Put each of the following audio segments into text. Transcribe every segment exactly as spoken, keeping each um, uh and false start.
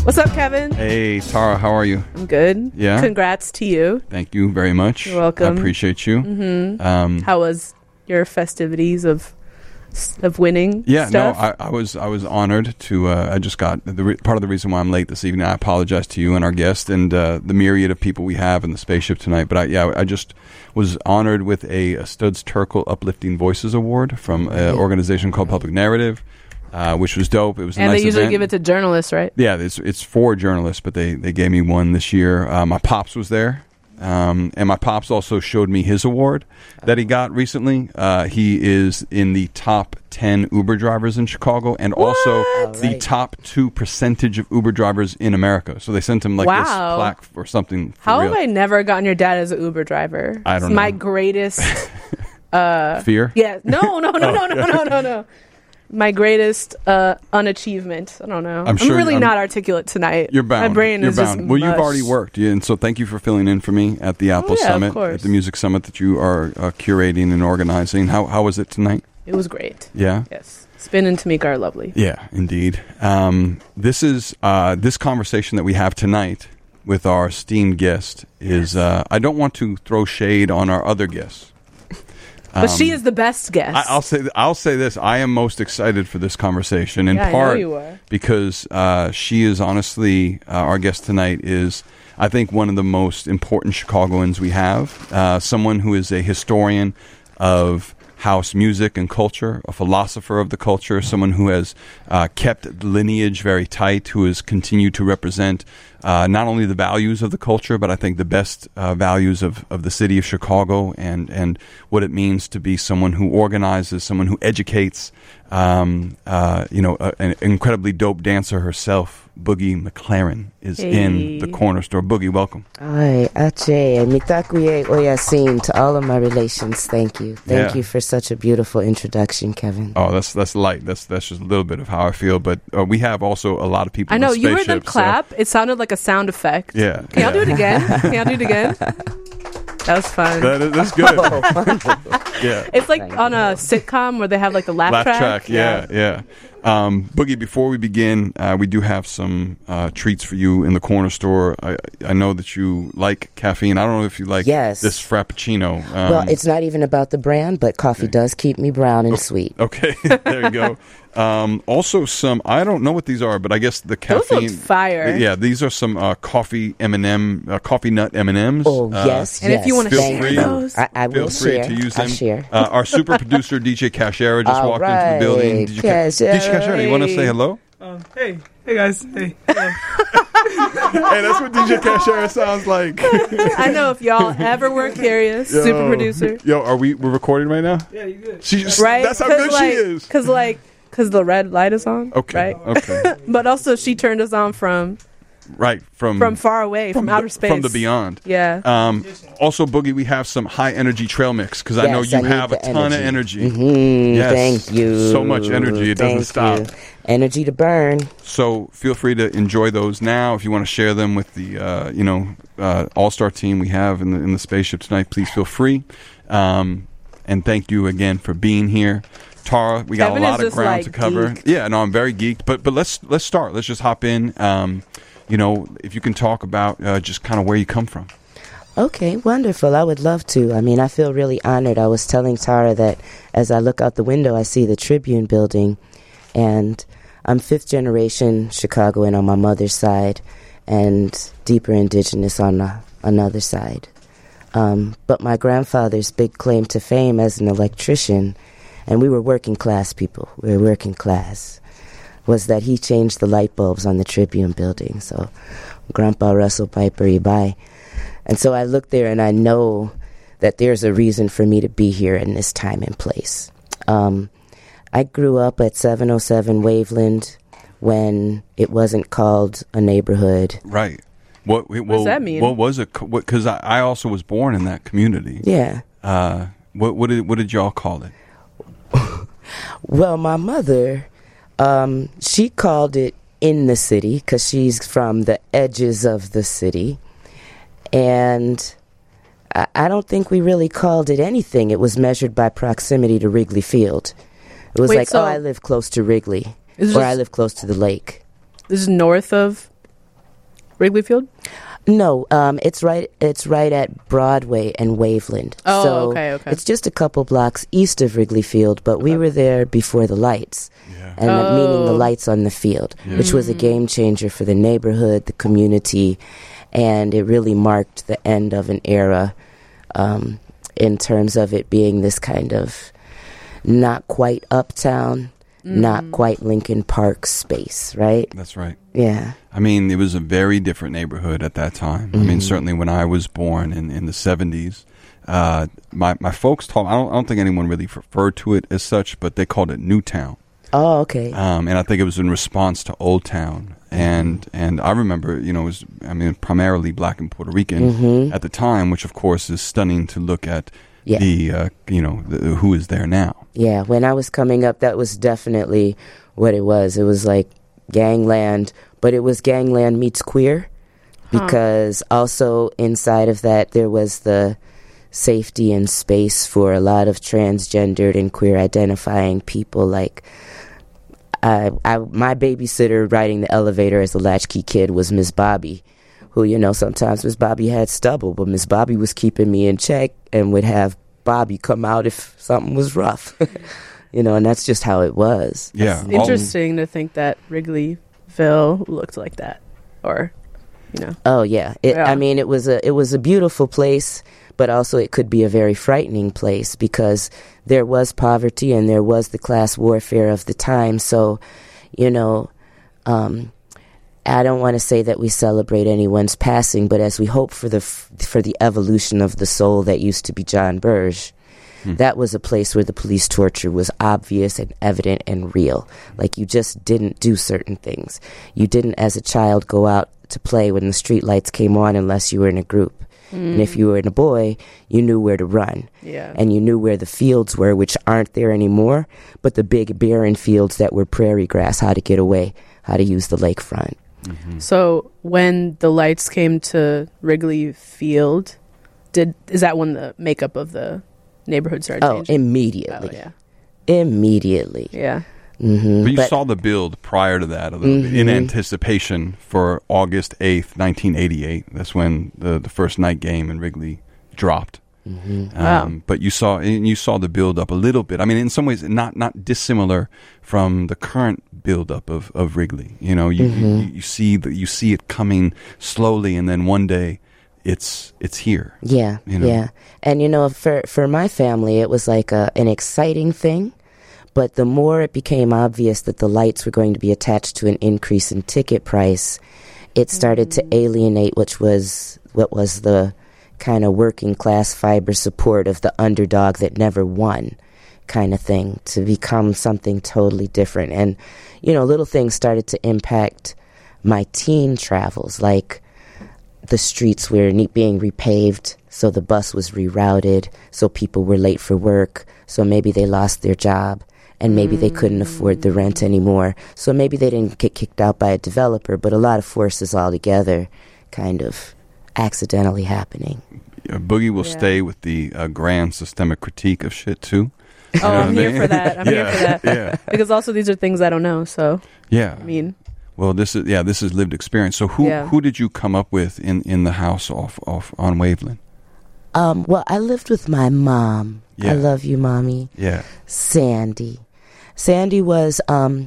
What's up, Kevin? Hey, Tara, how are you? I'm good. Yeah? Congrats to you. Thank you very much. You're welcome. I appreciate you. Mm-hmm. Um, how was your festivities of of winning yeah, stuff? no, I, I was I was honored to. Uh, I just got the re- part of the reason why I'm late this evening. I apologize to you and our guest and uh, the myriad of people we have in the spaceship tonight. But I, yeah, I just was honored with a, a Studs Terkel Uplifting Voices Award from an organization called Public Narrative, uh, which was dope. It was a and nice they usually event. give it to journalists, right? Yeah, it's it's for journalists, but they, they gave me one this year. Uh, my pops was there. Um, and my pops also showed me his award that he got recently. Uh, he is in the top ten Uber drivers in Chicago and What? also All the right. top two percentage of Uber drivers in America. So they sent him like Wow. this plaque or something. For How real. have I never gotten your dad as an Uber driver? I don't it's know. my greatest uh, Fear? Yeah. No, no, no, Oh, no, no, yeah. no, no, no. My greatest uh, unachievement. I don't know. I'm sure really I'm- not articulate tonight. You're bound. My brain You're is bound. just Well, you've mush. already worked, yeah, and so thank you for filling in for me at the Apple Oh, yeah, of Summit, course. at the Music Summit that you are uh, curating and organizing. How how was it tonight? It was great. Yeah. Yes. Spin and Tamika are lovely. Yeah, indeed. Um, this is uh, this conversation that we have tonight with our esteemed guest is. Uh, I don't want to throw shade on our other guests, But Um, she is the best guest. I, I'll say I'll say this. I am most excited for this conversation in Yeah, I know part you are. because uh, she is honestly uh, our guest tonight is. I think one of the most important Chicagoans we have. Uh, someone who is a historian of house music and culture, a philosopher of the culture, someone who has uh, kept the lineage very tight, who has continued to represent uh, not only the values of the culture, but I think the best uh, values of, of the city of Chicago and, and what it means to be someone who organizes, someone who educates, um, uh, you know, a, an incredibly dope dancer herself. Boogie McLaren is in Hey. the corner store. Boogie, welcome. Ay, Ache, mitakuye oyasin to all of my relations. Thank you. Thank Yeah. you for such a beautiful introduction, Kevin. Oh, that's that's light. That's that's just a little bit of how I feel. But uh, we have also a lot of people. I in know the you heard them spaceship, so- clap. It sounded like a sound effect. Yeah. Can y'all do yeah. it again? Can y'all do it again? That was fun. That is, that's good. yeah. It's like on a sitcom where they have like the laugh, Laugh track. track. Yeah, yeah. Um, Boogie, before we begin, uh, we do have some uh, treats for you in the corner store. I, I know that you like caffeine. I don't know if you like Yes. this Frappuccino. Um, well, it's not even about the brand, but coffee does keep me brown and sweet. Okay, there you go. Um, also, some I don't know what these are, but I guess the Those caffeine. look fire. Yeah, these are some uh, coffee M and M, uh, coffee nut M and M's. Oh, uh, yes, And if you yes. wanna feel share free, those? I, I feel will free share. to use I'll them. share. Uh, our super producer D J Cashera just All walked into the building. right, D J, Ca- D J Cashera, you want to say hello? Um, hey, hey guys, hey. Hey, that's what D J Cashera sounds like. I know if y'all ever were curious, Yo. super producer. Yo, are we we're recording right now? Yeah, you good. She just, Right? That's how 'Cause, good like, she is. Because like, because the red light is on. Okay. Right. Okay. But also, she turned us on from Right from from far away, from, the- outer space, from the beyond. Yeah. Um, also, Boogie, we have some high energy trail mix because I know Yes, you I need have a the ton of energy. Mhm, Yes. Thank you. So much energy, it doesn't Thank stop. you. Energy to burn. So feel free to enjoy those now. If you want to share them with the uh, you know uh, all star team we have in the in the spaceship tonight, please feel free. Um, and thank you again for being here. Tara, we got Kevin a is lot of just, ground like, to cover. geeked. Yeah, no, I'm very geeked. But but let's let's start. Let's just hop in. Um, you know, if you can talk about uh, just kind of where you come from. Okay, wonderful. I would love to. I mean, I feel really honored. I was telling Tara that as I look out the window, I see the Tribune building, and I'm fifth generation Chicagoan on my mother's side and deeper indigenous on the another side. Um, but my grandfather's big claim to fame as an electrician, and we were working class people, we were working class, was that he changed the light bulbs on the Tribune building. So Grandpa Russell Piper, Ibai. And so I look there and I know that there's a reason for me to be here in this time and place. Um, I grew up at seven oh seven Waveland when it wasn't called a neighborhood. Right. What, what, does that mean? What was it? Because I, I also was born in that community. Yeah. Uh, what, what did what did y'all call it? Well, my mother, um, she called it in the city because she's from the edges of the city. And I, I don't think we really called it anything. It was measured by proximity to Wrigley Field. It was Wait, like, so oh, I live close to Wrigley, Is or this- I live close to the lake. This is north of Wrigley Field? No, um, it's right. It's right at Broadway and Waveland. Oh, so okay, okay. It's just a couple blocks east of Wrigley Field, but we Okay. were there before the lights, Yeah. and Oh. meaning the lights on the field, Yeah. which was a game changer for the neighborhood, the community, and it really marked the end of an era um, in terms of it being this kind of not quite uptown, not quite Lincoln Park space, right? That's right. Yeah. I mean, it was a very different neighborhood at that time. I mean, certainly when I was born in, in the seventies, uh, my, my folks told, I don't, I don't think anyone really referred to it as such, but they called it Newtown. Oh, okay. Um, and I think it was in response to Old Town. And and I remember, you know, it was, I mean, primarily black and Puerto Rican Mhm. at the time, which of course is stunning to look at Yeah. the, uh, you know, the, who is there now. Yeah, when I was coming up, that was definitely what it was. It was like gangland, but it was gangland meets queer, because also inside of that there was the safety and space for a lot of transgendered and queer identifying people. Like I, I, my babysitter riding the elevator as a latchkey kid was Miss Bobby, who, you know, sometimes Miss Bobby had stubble, but Miss Bobby was keeping me in check and would have Bobby come out if something was rough. You know, and that's just how it was. Yeah. all- Interesting to think that Wrigleyville looked like that, or you know. Oh yeah. It, Yeah. I mean, it was a it was a beautiful place, but also it could be a very frightening place because there was poverty and there was the class warfare of the time. So, you know, um, I don't want to say that we celebrate anyone's passing, but as we hope for the f- for the evolution of the soul that used to be John Burge, that was a place where the police torture was obvious and evident and real. Like, you just didn't do certain things. You didn't, as a child, go out to play when the street lights came on unless you were in a group. And if you were in a boy, you knew where to run. Yeah. And you knew where the fields were, which aren't there anymore, but the big barren fields that were prairie grass, how to get away, how to use the lakefront. So when the lights came to Wrigley Field, did is that when the makeup of the neighborhood started Oh, changing? immediately. Oh, yeah. Immediately. Yeah. hmm But you saw the build prior to that a little bit, in anticipation for August eighth, nineteen eighty-eight. That's when the, the first night game in Wrigley dropped. Um, Wow. But you saw and you saw the build up a little bit. I mean, in some ways, not not dissimilar from the current build up of, of Wrigley. You know, you, you, you see the, you see it coming slowly, and then one day, it's it's here. Yeah, You know? yeah. And, you know, for, for my family, it was like a, an exciting thing. But the more it became obvious that the lights were going to be attached to an increase in ticket price, it started to alienate, which was what was the kind of working class fiber support of the underdog that never won kind of thing, to become something totally different. And, you know, little things started to impact my teen travels, like the streets were ne- being repaved, so the bus was rerouted, so people were late for work, so maybe they lost their job, and maybe they couldn't afford the rent anymore, so maybe they didn't get kicked out by a developer, but a lot of forces all together kind of accidentally happening. Uh, Boogie will Yeah. stay with the uh, grand systemic critique of shit too. Oh, know I'm what I here mean? for that. I'm here for Yeah, that. yeah. Because also these are things I don't know. So Yeah. I mean, Well, this is yeah, this is lived experience. So who Yeah. who did you come up with in, in the house off off on Waveland? Um, well, I lived with my mom. Yeah. I love you, Mommy. Yeah. Sandy. Sandy was um,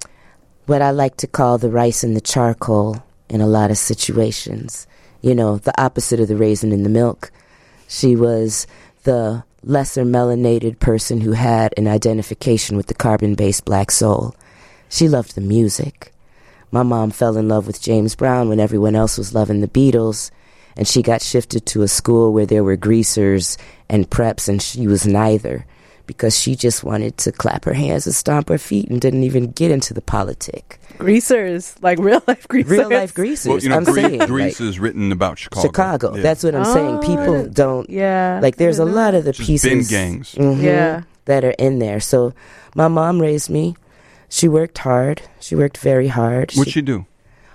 what I like to call the rice and the charcoal in a lot of situations. You know, the opposite of the raisin in the milk. She was the lesser melanated person who had an identification with the carbon-based black soul. She loved the music. My mom fell in love with James Brown when everyone else was loving the Beatles, and she got shifted to a school where there were greasers and preps, and she was neither, because she just wanted to clap her hands and stomp her feet and didn't even get into the politic. greasers, like real life greasers. Real life greasers. Well, you know, I'm Grease, saying, Grease like, is written about Chicago. Chicago. Yeah. That's what I'm saying. Oh, People I- don't Yeah. like. There's a I didn't lot know. of the Just pieces bin gangs. mhm, Yeah. that are in there. So my mom raised me. She worked hard. She worked very hard. What'd She- she do?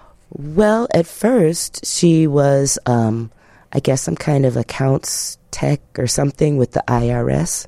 Well, at first, she was, um, I guess, some kind of accounts tech or something with the I R S.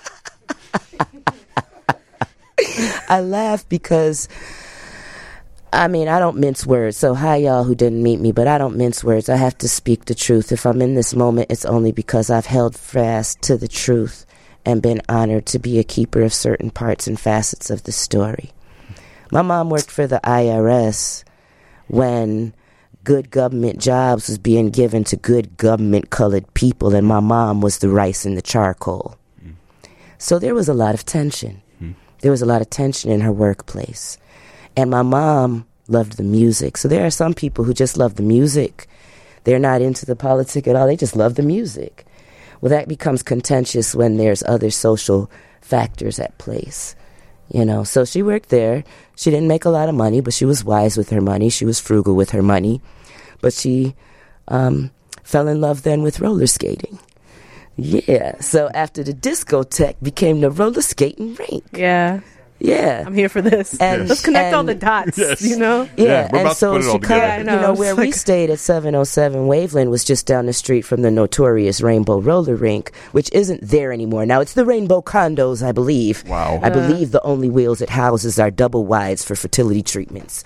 I laugh because I mean, I don't mince words. So hi, y'all who didn't meet me, but I don't mince words. I have to speak the truth. If I'm in this moment, it's only because I've held fast to the truth and been honored to be a keeper of certain parts and facets of the story. My mom worked for the I R S when good government jobs was being given to good government colored people, and my mom was the rice and the charcoal. Mm. So there was a lot of tension. Mm. There was a lot of tension in her workplace. And my mom loved the music. So there are some people who just love the music. They're not into the politics at all. They just love the music. Well, that becomes contentious when there's other social factors at place. You know, so she worked there. She didn't make a lot of money, but she was wise with her money. She was frugal with her money. But she um, fell in love then with roller skating. Yeah. So after the discotheque became the roller skating rink. Yeah. Yeah. I'm here for this. And, yes. Let's connect and, all the dots, yes. you know? Yeah, yeah we're and about so to put it all Chicago, together. you know, know, where like, we stayed at seven oh seven Waveland was just down the street from the notorious Rainbow Roller Rink, which isn't there anymore. Now, it's the Rainbow Condos, I believe. Wow. I Uh. believe the only wheels it houses are double wides for fertility treatments.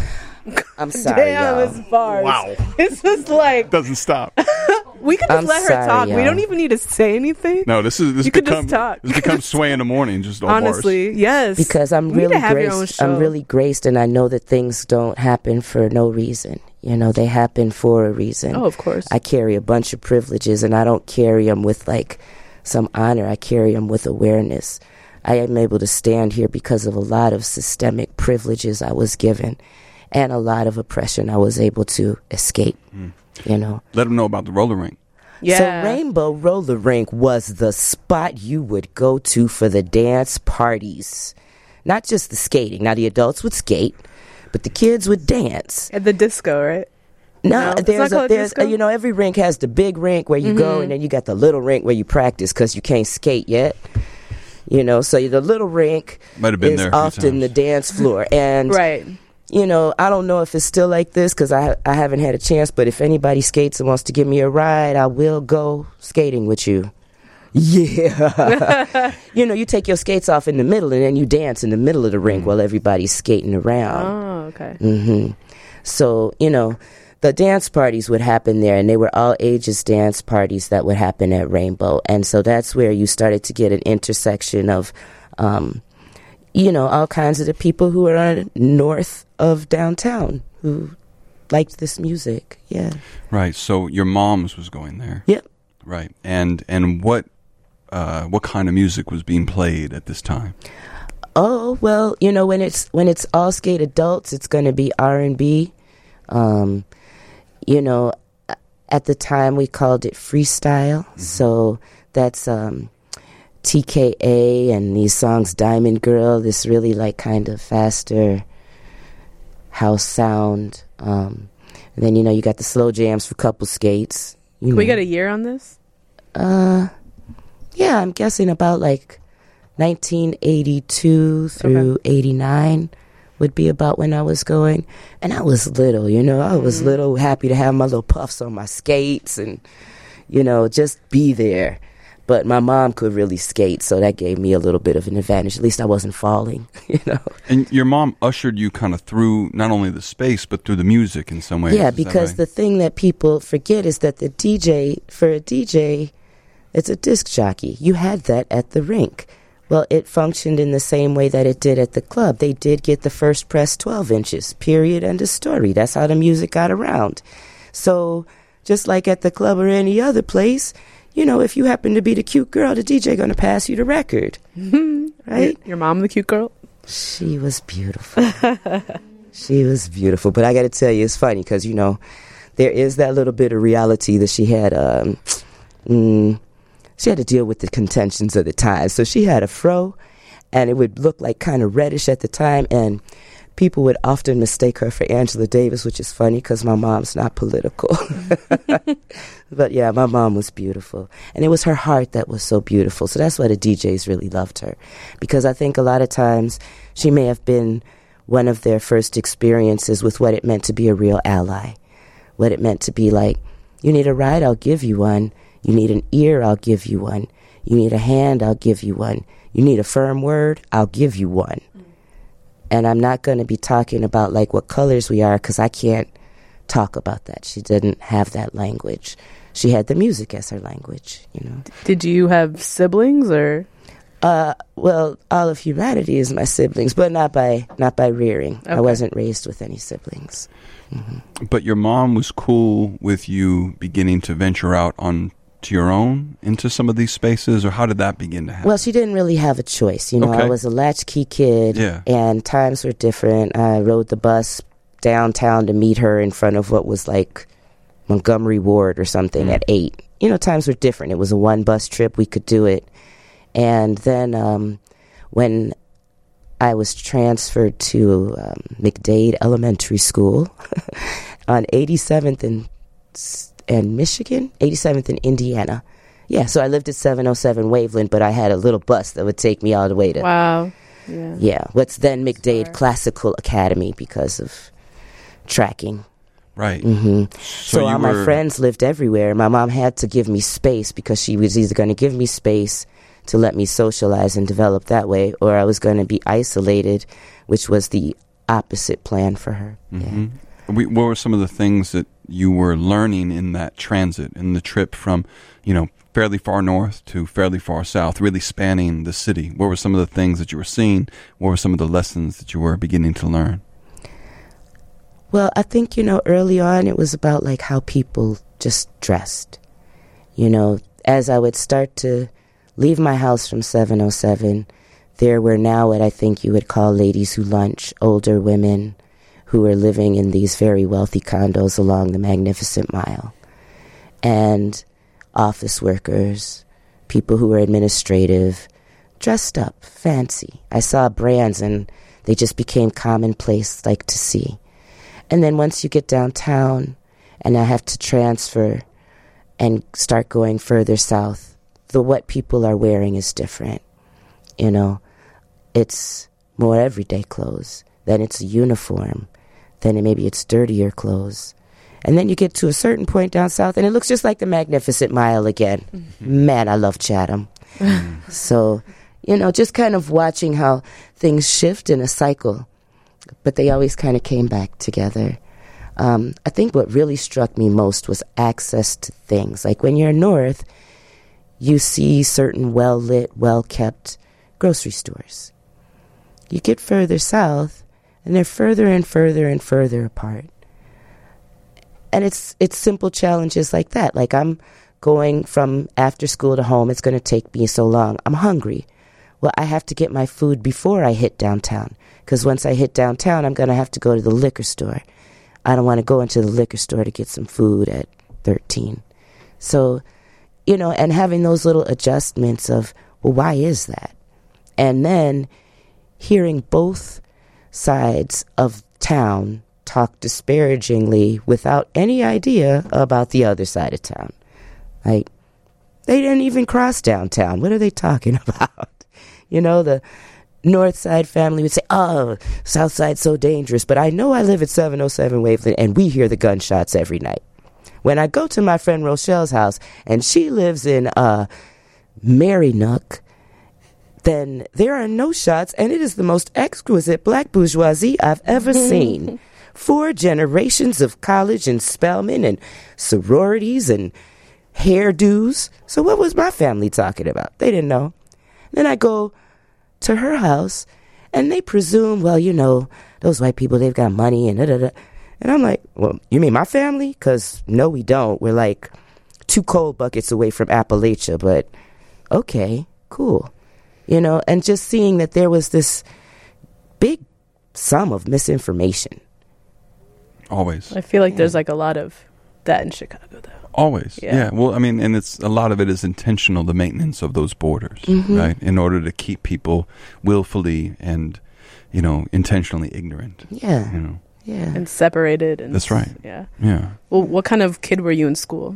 I'm sorry, Damn, y'all. it's bars. Wow. It's just like, Doesn't stop. we could just I'm let her sorry, talk. We y'all. don't even need to say anything. No, this is this You could become just talk. this becomes Sway in the morning. Just all Honestly, bars. yes. Because I'm You need really to have your own graced. show. I'm really graced, and I know that things don't happen for no reason. You know, they happen for a reason. Oh, of course. I carry a bunch of privileges, and I don't carry them with like some honor. I carry them with awareness. I am able to stand here because of a lot of systemic privileges I was given, and a lot of oppression I was able to escape. Mm. You know, Let them know about the roller rink. Yeah. So Rainbow Roller Rink was the spot you would go to for the dance parties. Not just the skating. Now, the adults would skate, but the kids would dance. At the disco, right? No, No, it's there's not a, called there's disco? a, you know, every rink has the big rink where you go, Mhm. and then you got the little rink where you practice because you can't skate yet. You know, so the little rink Might have been is there a few often times. the dance floor. And Right. you know, I don't know if it's still like this because I I haven't had a chance. But if anybody skates and wants to give me a ride, I will go skating with you. Yeah. You know, you take your skates off in the middle and then you dance in the middle of the rink while everybody's skating around. Oh, okay. hmm So, you know, the dance parties would happen there, and they were all ages dance parties that would happen at Rainbow. And so that's where you started to get an intersection of, um, you know, all kinds of the people who are north of downtown who liked this music. Yeah. Right. So your mom's was going there. Yep. Right. And and what uh, what kind of music was being played at this time? Oh, well, you know, when it's when it's all skate adults, it's going to be R and B. Um, you know, at the time we called it freestyle. Mm-hmm. So that's um, T K A and these songs, Diamond Girl, this really like kind of faster house sound. Um, and then, you know, you got the slow jams for couple skates. You Can know. we get a year on this? Uh, yeah, I'm guessing about like nineteen eighty-two through Okay. eighty-nine would be about when I was going. And I was little, you know, I was Mhm. little, happy to have my little puffs on my skates and, you know, just be there. But my mom could really skate, so that gave me a little bit of an advantage. At least I wasn't falling, you know. And your mom ushered you kind of through not only the space, but through the music in some ways. Yeah, Is that because right? the thing that people forget is that the D J, for a D J, it's a disc jockey. You had that at the rink. Well, it functioned in the same way that it did at the club. They did get the first press twelve inches, period, end of story. That's how the music got around. So just like at the club or any other place, you know, if you happen to be the cute girl, the D J going to pass you the record. Right? Your, your mom, the cute girl? She was beautiful. She was beautiful. But I got to tell you, it's funny because, you know, there is that little bit of reality that she had. Um, mm, she had to deal with the contentions of the time. So she had a fro, and it would look like kind of reddish at the time. And people would often mistake her for Angela Davis, which is funny because my mom's not political. But yeah, my mom was beautiful. And it was her heart that was so beautiful. So that's why the D Js really loved her. Because I think a lot of times she may have been one of their first experiences with what it meant to be a real ally. What it meant to be like, you need a ride, I'll give you one. You need an ear, I'll give you one. You need a hand, I'll give you one. You need a firm word, I'll give you one. And I'm not going to be talking about like what colors we are because I can't talk about that. She didn't have that language. She had the music as her language, you know. Did you have siblings or? Uh, well, all of humanity is my siblings, but not by not by rearing. Okay. I wasn't raised with any siblings. Mm-hmm. But your mom was cool with you beginning to venture out on to your own into some of these spaces, or how did that begin to happen? Well, she didn't really have a choice. You know, Okay. I was a latchkey kid, Yeah. and times were different. I rode the bus downtown to meet her in front of what was like Montgomery Ward or something Mm. at eight. You know, times were different. It was a one bus trip. We could do it. And then um, when I was transferred to um, McDade Elementary School on eighty-seventh and and Michigan, eighty-seventh in Indiana. Yeah, so I lived at seven oh seven Waveland, but I had a little bus that would take me all the way to Wow. Yeah. yeah, what's then McDade Sorry. Classical Academy because of tracking. Right. hmm So, So, you all were, my friends lived everywhere. My mom had to give me space because she was either going to give me space to let me socialize and develop that way, or I was going to be isolated, which was the opposite plan for her. Mhm. We, what were some of the things that you were learning in that transit, in the trip from, you know, fairly far north to fairly far south, really spanning the city? What were some of the things that you were seeing? What were some of the lessons that you were beginning to learn? Well, I think, you know, early on it was about like how people just dressed. You know, as I would start to leave my house from seven oh seven, there were now what I think you would call ladies who lunch, older women who were living in these very wealthy condos along the Magnificent Mile. And office workers, people who were administrative, dressed up, fancy. I saw brands and they just became commonplace, like to see. And then once you get downtown and I have to transfer and start going further south, the what people are wearing is different. You know, it's more everyday clothes. Then it's a uniform. Then maybe it's dirtier clothes. And then you get to a certain point down south and it looks just like the Magnificent Mile again. Mm-hmm. Man, I love Chatham. So, you know, just kind of watching how things shift in a cycle. But they always kind of came back together. Um, I think what really struck me most was access to things. Like when you're north, you see certain well-lit, well-kept grocery stores. You get further south, and they're further and further and further apart. And it's it's simple challenges like that. Like I'm going from after school to home. It's going to take me so long. I'm hungry. Well, I have to get my food before I hit downtown. Because once I hit downtown, I'm going to have to go to the liquor store. I don't want to go into the liquor store to get some food at thirteen. So, you know, and having those little adjustments of, well, why is that? And then hearing both sides of town talk disparagingly without any idea about the other side of town. Like, they didn't even cross downtown. What are they talking about? You know, the North Side family would say, oh, South Side's so dangerous. But I know I live at seven oh seven Waveland, and we hear the gunshots every night. When I go to my friend Rochelle's house, and she lives in uh, Marynook, then there are no shots, and it is the most exquisite black bourgeoisie I've ever seen. Four generations of college and Spelman and sororities and hairdos. So what was my family talking about? They didn't know. Then I go to her house, and they presume, well, you know, those white people, they've got money and da da da. And I'm like, well, you mean my family? Because no, we don't. We're like two cold buckets away from Appalachia, but okay, cool. You know, and just seeing that there was this big sum of misinformation. Always. I feel like there's like a lot of that in Chicago, though. Always. Yeah. Yeah. Well, I mean, and it's a lot of it is intentional, the maintenance of those borders, Mhm. right? In order to keep people willfully and, you know, intentionally ignorant. Yeah, You know. yeah. And separated. And That's right. Yeah. Yeah. Well, what kind of kid were you in school?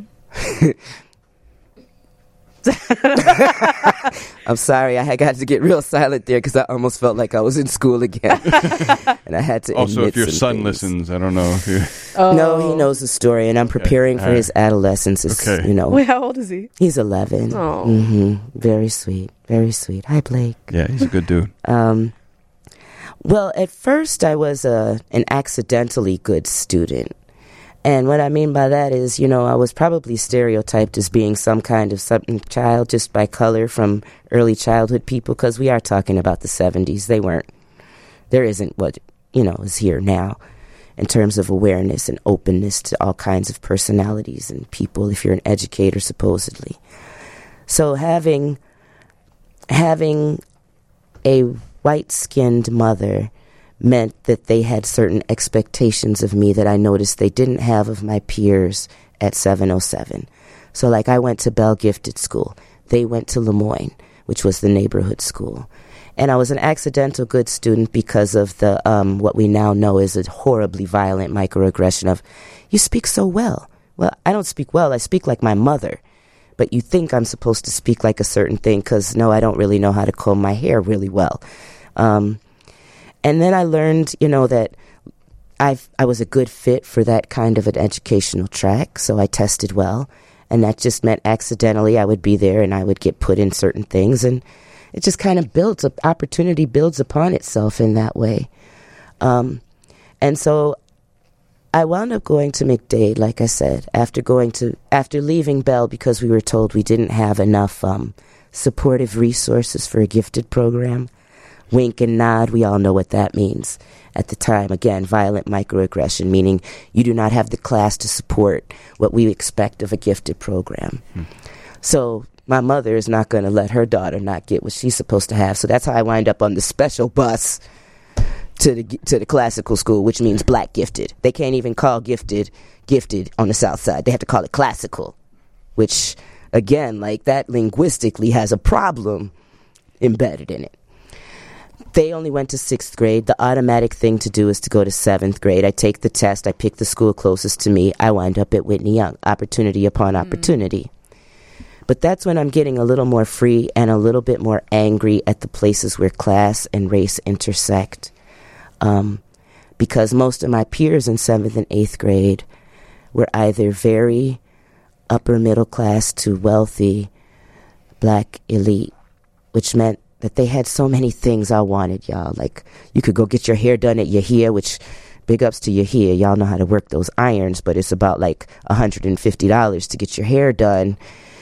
I'm sorry, I had got to get real silent there because I almost felt like I was in school again. And I had to Also, admit if your some son things. listens, I don't know if you. Oh. No, he knows the story, and I'm preparing for All right. his adolescence. It's, Okay. You know, Wait, how old is he? he's eleven. Oh. hmm Very sweet, very sweet. Hi, Blake. Yeah, he's a good dude. Um, Well, at first I was a, an accidentally good student. And what I mean by that is, you know, I was probably stereotyped as being some kind of something child just by color from early childhood people, because we are talking about the seventies. They weren't. There isn't what, you know, is here now in terms of awareness and openness to all kinds of personalities and people if you're an educator, supposedly. So having having a white-skinned mother meant that they had certain expectations of me that I noticed they didn't have of my peers at seven oh seven. So, like, I went to Bell Gifted School. They went to Lemoyne, which was the neighborhood school. And I was an accidental good student because of the um, what we now know is a horribly violent microaggression of, you speak so well. Well, I don't speak well. I speak like my mother. But you think I'm supposed to speak like a certain thing because, no, I don't really know how to comb my hair really well. Um, and then I learned, you know, that I I was a good fit for that kind of an educational track, so I tested well. And that just meant accidentally I would be there and I would get put in certain things. And it just kind of builds, up, opportunity builds upon itself in that way. Um, and so I wound up going to McDade, like I said, after going to, after leaving Bell because we were told we didn't have enough um, supportive resources for a gifted program. Wink and nod, we all know what that means. At the time, again, violent microaggression, meaning you do not have the class to support what we expect of a gifted program. Hmm. So my mother is not going to let her daughter not get what she's supposed to have. So that's how I wind up on the special bus to the to the classical school, which means black gifted. They can't even call gifted gifted on the South Side. They have to call it classical, which, again, like that linguistically has a problem embedded in it. They only went to sixth grade. The automatic thing to do is to go to seventh grade. I take the test. I pick the school closest to me. I wind up at Whitney Young. Opportunity upon opportunity. Mm. But that's when I'm getting a little more free and a little bit more angry at the places where class and race intersect. Um, because most of my peers in seventh and eighth grade were either very upper middle class to wealthy black elite, which meant that they had so many things I wanted, y'all. Like, you could go get your hair done at Yahia, which, big ups to Yahia. Y'all know how to work those irons, but it's about like one hundred fifty dollars to get your hair done.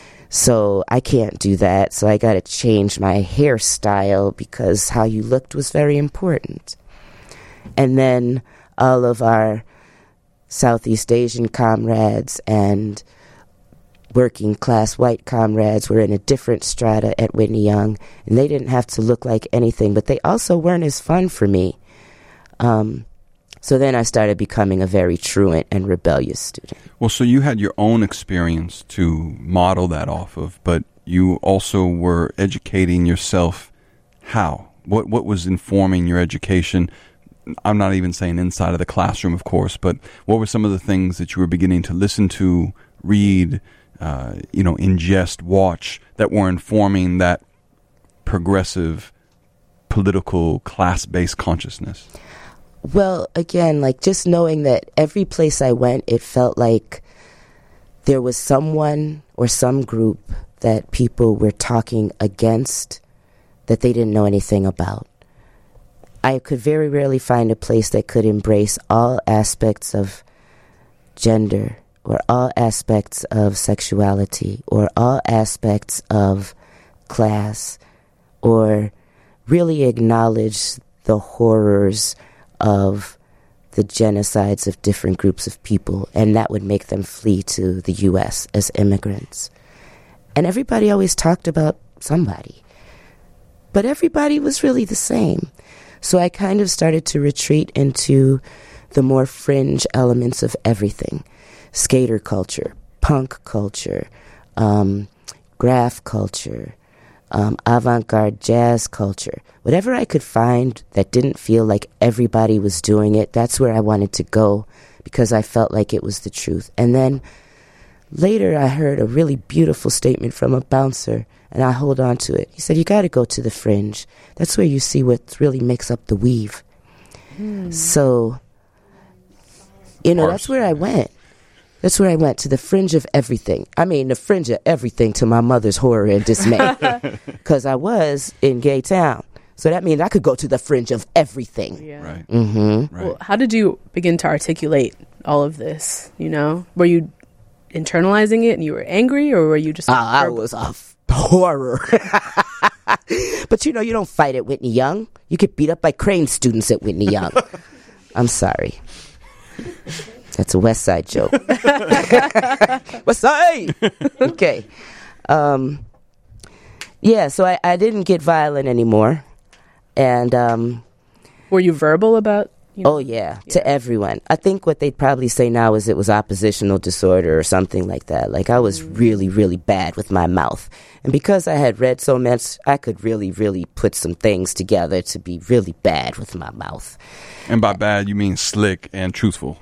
So I can't do that. So I got to change my hairstyle because how you looked was very important. And then all of our Southeast Asian comrades and working class white comrades were in a different strata at Whitney Young, and they didn't have to look like anything, but they also weren't as fun for me. Um, so then I started becoming a very truant and rebellious student. Well, so you had your own experience to model that off of, but you also were educating yourself. How? What what was informing your education? I'm not even saying inside of the classroom, of course, but what were some of the things that you were beginning to listen to, read, uh, you know, ingest, watch, that were informing that progressive political class-based consciousness? Well, again, like just knowing that every place I went, it felt like there was someone or some group that people were talking against that they didn't know anything about. I could very rarely find a place that could embrace all aspects of gender or all aspects of sexuality or all aspects of class or really acknowledge the horrors of the genocides of different groups of people, and that would make them flee to the U S as immigrants. And everybody always talked about somebody, but everybody was really the same. So I kind of started to retreat into the more fringe elements of everything. Skater culture, punk culture, um, graph culture, um, avant-garde jazz culture. Whatever I could find that didn't feel like everybody was doing it, that's where I wanted to go because I felt like it was the truth. And then later I heard a really beautiful statement from a bouncer, and I hold on to it. He said, you got to go to the fringe. That's where you see what really makes up the weave. Hmm. So, you know, that's where I went. That's where I went, to the fringe of everything. I mean, the fringe of everything, to my mother's horror and dismay. Because I was in Gay Town. So that means I could go to the fringe of everything. Yeah. Right. Mm-hmm. Right. Well, how did you begin to articulate all of this? You know, were you internalizing it and you were angry, or were you just? Uh, I was a f- horror. But you know, you don't fight at Whitney Young. You get beat up by Crane students at Whitney Young. I'm sorry. That's a West Side joke. West Side! Okay. Um, yeah, so I, I didn't get violent anymore. And, um, were you verbal about? You know, oh, yeah, yeah, to everyone. I think what they'd probably say now is it was oppositional disorder or something like that. Like, I was Mm. really, really bad with my mouth. And because I had read so much, I could really, really put some things together to be really bad with my mouth. And by bad, you mean slick and truthful.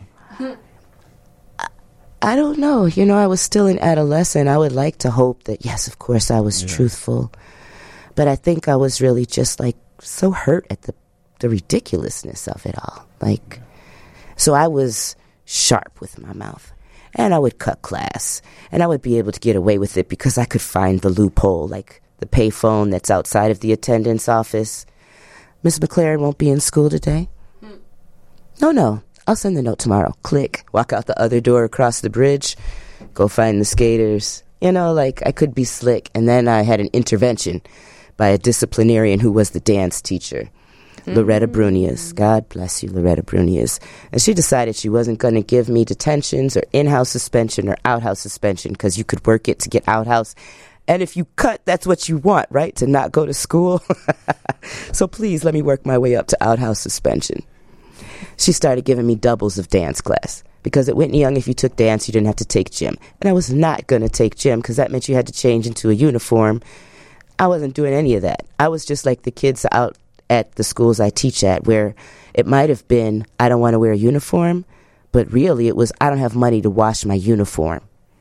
I don't know. You know, I was still an adolescent. I would like to hope that, yes, of course, I was Yeah. truthful. But I think I was really just, like, so hurt at the, the ridiculousness of it all. Like, so I was sharp with my mouth. And I would cut class. And I would be able to get away with it because I could find the loophole, like the payphone that's outside of the attendance office. Miss McLaren won't be in school today? Hmm. No, no. I'll send the note tomorrow. Click. Walk out the other door across the bridge. Go find the skaters. You know, like, I could be slick. And then I had an intervention by a disciplinarian who was the dance teacher, mm-hmm. Loretta Brunias. God bless you, Loretta Brunias. And she decided she wasn't going to give me detentions or in-house suspension or out-house suspension because you could work it to get out-house. And if you cut, that's what you want, right? To not go to school. So please let me work my way up to out-house suspension. She started giving me doubles of dance class. Because at Whitney Young, if you took dance, you didn't have to take gym. And I was not going to take gym because that meant you had to change into a uniform. I wasn't doing any of that. I was just like the kids out at the schools I teach at, where it might have been, I don't want to wear a uniform, but really it was, I don't have money to wash my uniform.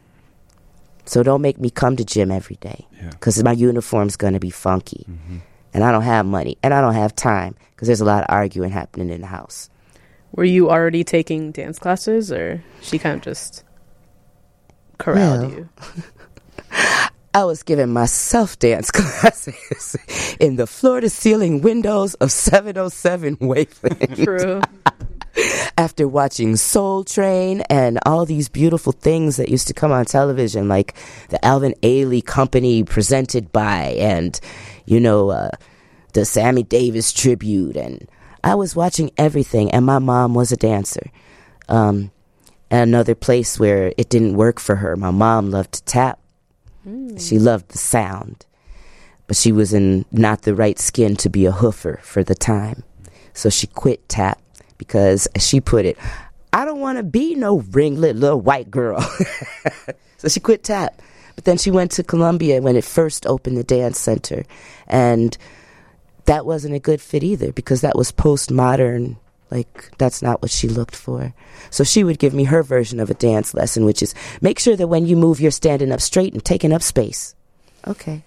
So don't make me come to gym every day because yeah. my uniform's going to be funky. Mm-hmm. And I don't have money and I don't have time because there's a lot of arguing happening in the house. Were you already taking dance classes, or she kind of just corralled well, you? I was giving myself dance classes in the floor-to-ceiling windows of seven oh seven Waveland. True. After watching Soul Train and all these beautiful things that used to come on television, like the Alvin Ailey Company presented by, and, you know, uh, the Sammy Davis tribute, and I was watching everything, and my mom was a dancer. Um, another place where it didn't work for her, my mom loved to tap. Mm. She loved the sound, but she was in not the right skin to be a hoofer for the time. So she quit tap because, as she put it, I don't want to be no ringlet little white girl. So she quit tap. But then she went to Columbia when it first opened the dance center, and that wasn't a good fit either because that was postmodern. Like, that's not what she looked for. So she would give me her version of a dance lesson, which is make sure that when you move, you're standing up straight and taking up space. Okay.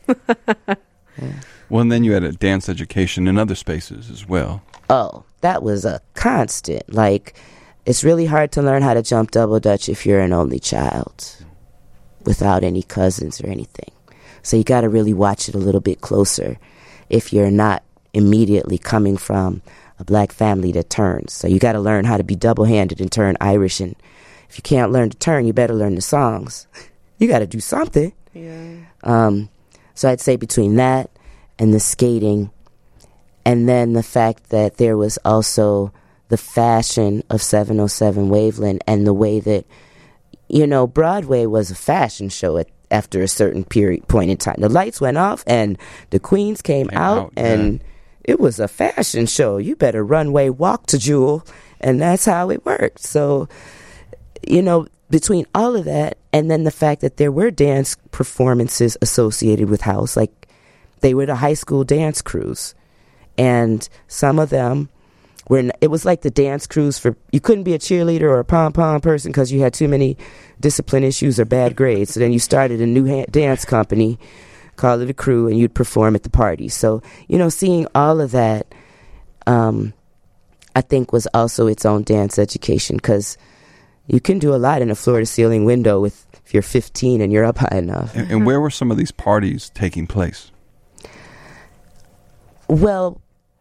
Yeah. Well, and then you had a dance education in other spaces as well. Oh, that was a constant. Like, it's really hard to learn how to jump double dutch if you're an only child without any cousins or anything. So you got to really watch it a little bit closer if you're not immediately coming from a black family that turns. So you got to learn how to be double-handed and turn Irish. And if you can't learn to turn, you better learn the songs. You got to do something. Yeah. Um, so I'd say between that and the skating, and then the fact that there was also the fashion of seven oh seven Waveland and the way that, you know, Broadway was a fashion show at after a certain period point in time. The lights went off and the queens came, came out, out and yeah. It was a fashion show. You better runway walk to Jewel, and that's how it worked. So, you know, between all of that and then the fact that there were dance performances associated with house, like they were the high school dance crews, and some of them were, it was like the dance crews for, you couldn't be a cheerleader or a pom-pom person because you had too many discipline issues or bad grades. So then you started a new ha- dance company, call it a crew, and you'd perform at the party. So, you know, seeing all of that, um, I think was also its own dance education, because you can do a lot in a floor-to-ceiling window with if you're fifteen and you're up high enough. And, and where were some of these parties taking place? Well,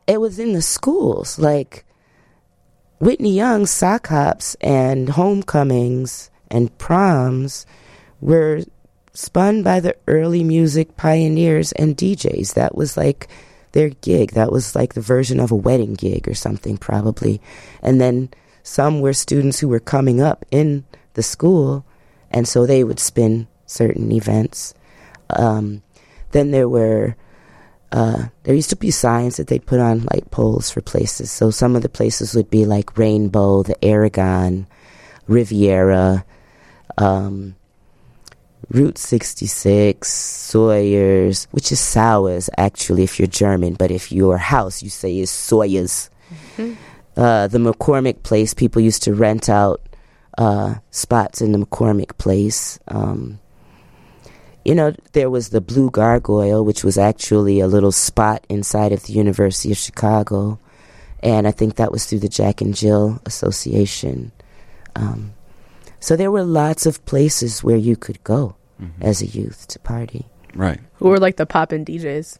it was in the schools. Like Whitney Young's sock hops and homecomings and proms were spun by the early music pioneers and D Js. That was like their gig. That was like the version of a wedding gig or something, probably. And then some were students who were coming up in the school, and so they would spin certain events. Um, then there were, uh, there used to be signs that they'd put on light poles for places. So some of the places would be like Rainbow, the Aragon, Riviera, um, Route sixty-six, Sawyer's, which is Sawyer's actually if you're German, but if your house you say is Sawyer's. Mm-hmm. Uh, the McCormick Place, people used to rent out uh, spots in the McCormick Place. Um, you know, there was the Blue Gargoyle, which was actually a little spot inside of the University of Chicago. And I think that was through the Jack and Jill Association. Um, so there were lots of places where you could go mm-hmm. as a youth to party. Right. Who were like the poppin' D Js?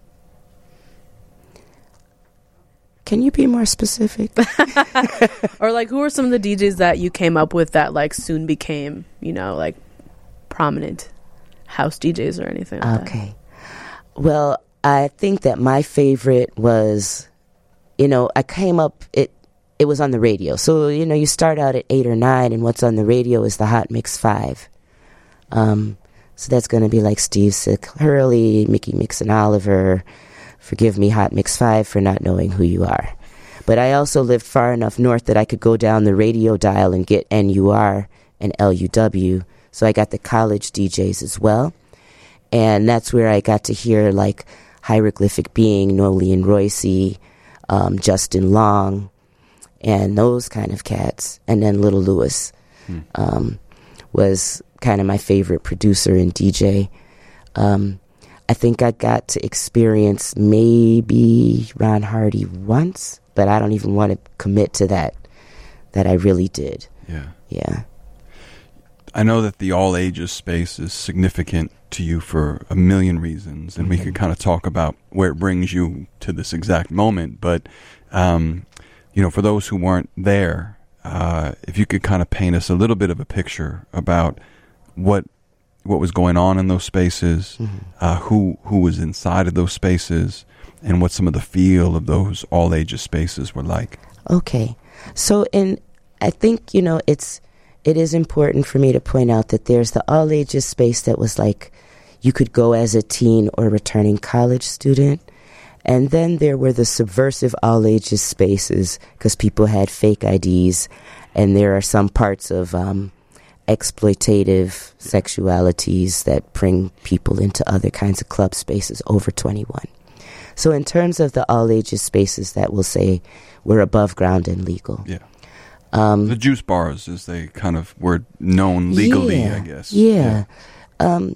Can you be more specific? Or like, who were some of the D Js that you came up with that like soon became, you know, like prominent house D Js or anything like okay. that? Well, I think that my favorite was, you know, I came up, it it was on the radio. So, you know, you start out at eight or nine, and what's on the radio is the Hot Mix five. Um, so that's going to be like Steve Sick Hurley, Mickey Mix and Oliver. Forgive me, Hot Mix five, for not knowing who you are. But I also lived far enough north that I could go down the radio dial and get N U R and L U W. So I got the college D Js as well. And that's where I got to hear like Hieroglyphic Being, Nolan Royce, um, Justin Long, and those kind of cats. And then Little Lewis hmm. um, was kind of my favorite producer and D J. Um, I think I got to experience maybe Ron Hardy once, but I don't even want to commit to that, that I really did. Yeah. Yeah. I know that the all ages space is significant to you for a million reasons, and mm-hmm. we could kind of talk about where it brings you to this exact moment. But, um, you know, for those who weren't there, uh, if you could kind of paint us a little bit of a picture about what what was going on in those spaces, mm-hmm. uh, who who was inside of those spaces, and what some of the feel of those all ages spaces were like. Okay, so in I think you know it's. It is important for me to point out that there's the all-ages space that was like you could go as a teen or returning college student. And then there were the subversive all-ages spaces because people had fake I Ds. And there are some parts of um, exploitative sexualities that bring people into other kinds of club spaces over twenty-one. So in terms of the all-ages spaces that we'll say were above ground and legal. Yeah. Um, the juice bars, as they kind of were known legally, yeah, I guess. Yeah. yeah. Um,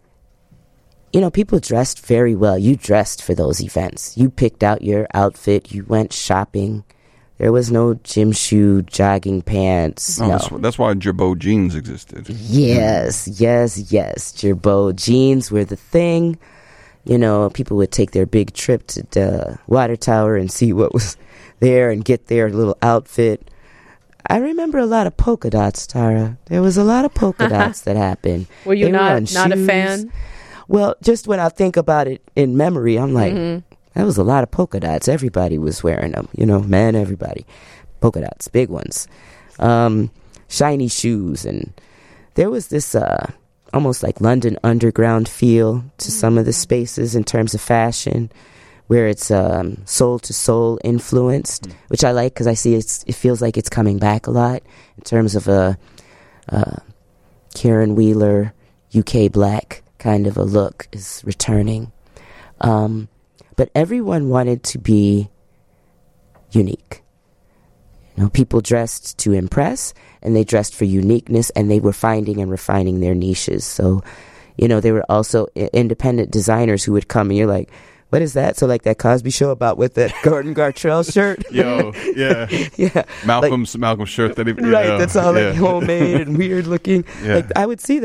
you know, people dressed very well. You dressed for those events. You picked out your outfit. You went shopping. There was no gym shoe, jogging pants. Oh, no. that's, that's why Girbaud jeans existed. Yes, yes, yes. Girbaud jeans were the thing. You know, people would take their big trip to the water tower and see what was there and get their little outfit. I remember a lot of polka dots, Tara. There was a lot of polka dots that happened. Were you they not were not shoes. a fan? Well, just when I think about it in memory, I'm like, mm-hmm. that was a lot of polka dots. Everybody was wearing them. You know, man, everybody. Polka dots, big ones. Um, shiny shoes. And there was this uh, almost like London Underground feel to some of the spaces in terms of fashion, where it's um, soul-to-soul influenced, mm. which I like because I see it's, it feels like it's coming back a lot in terms of a uh, Karen Wheeler, U K black kind of a look is returning. Um, but everyone wanted to be unique. You know, people dressed to impress, and they dressed for uniqueness, and they were finding and refining their niches. So, you know, there were also I- independent designers who would come, and you're like, what is that? So like that Cosby Show about with that Gordon Gartrell shirt? Yo, yeah. yeah. Malcolm's like, Malcolm's shirt that he Right, yeah, that's all yeah. like homemade and weird looking. Yeah. Like I would see that.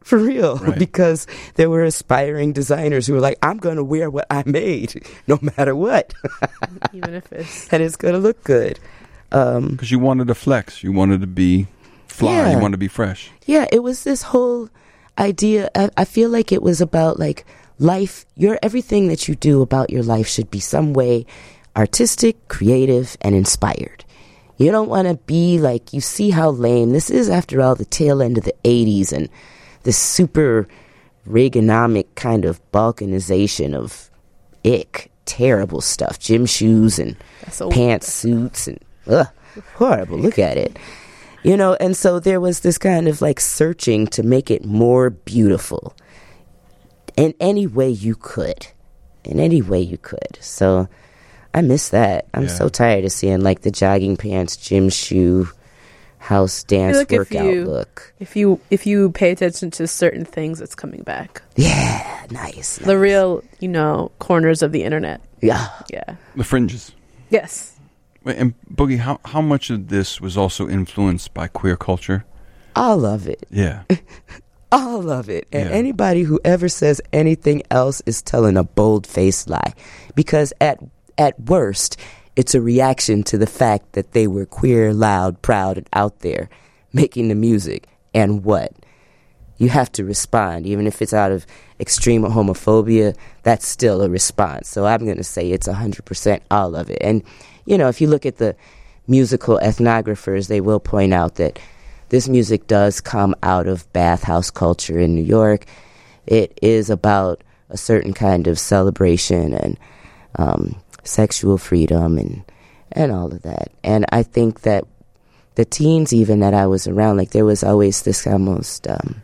For real, Right. because there were aspiring designers who were like, I'm going to wear what I made, no matter what. Even if it's And it's going to look good. Um, Because you wanted to flex. You wanted to be fly. Yeah. You wanted to be fresh. yeah, it was this whole idea. I, I feel like it was about like life. Your everything that you do about your life should be some way artistic, creative, and inspired. You don't want to be like, you see how lame this is, after all, the tail end of the eighties and this super Reaganomic kind of balkanization of ick, terrible stuff, gym shoes and that's old. pantsuits and ugh, horrible. Look at it. You know, and so there was this kind of like searching to make it more beautiful in any way you could. In any way you could. So I miss that. I'm Yeah. so tired of seeing like the jogging pants, gym shoe, house dance like if workout you- look. If you if you pay attention to certain things, it's coming back. Yeah, nice. The real, you know, corners of the internet. Yeah. Yeah. The fringes. Yes. Wait, And Boogie, how, how much of this was also influenced by queer culture? All of it. Yeah. All of it. And Yeah. anybody who ever says anything else is telling a bold-faced lie. Because at at worst, it's a reaction to the fact that they were queer, loud, proud, and out there making the music. And what? You have to respond. Even if it's out of extreme homophobia, that's still a response. So I'm going to say it's one hundred percent all of it. And, you know, if you look at the musical ethnographers, they will point out that this music does come out of bathhouse culture in New York. It is about a certain kind of celebration and um, sexual freedom and and all of that. And I think that the teens even that I was around, like there was always this almost um,